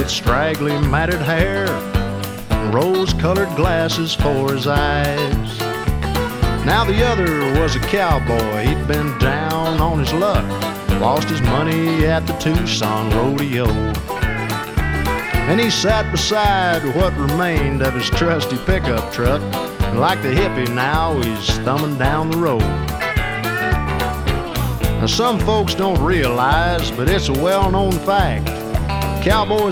with straggly matted hair, rose-colored glasses for his eyes. Now the other was a cowboy, he'd been down on his luck, lost his money at the Tucson rodeo. And he sat beside what remained of his trusty pickup truck, and like the hippie now, he's thumbing down the road. Now some folks don't realize, but it's a well-known fact, cowboys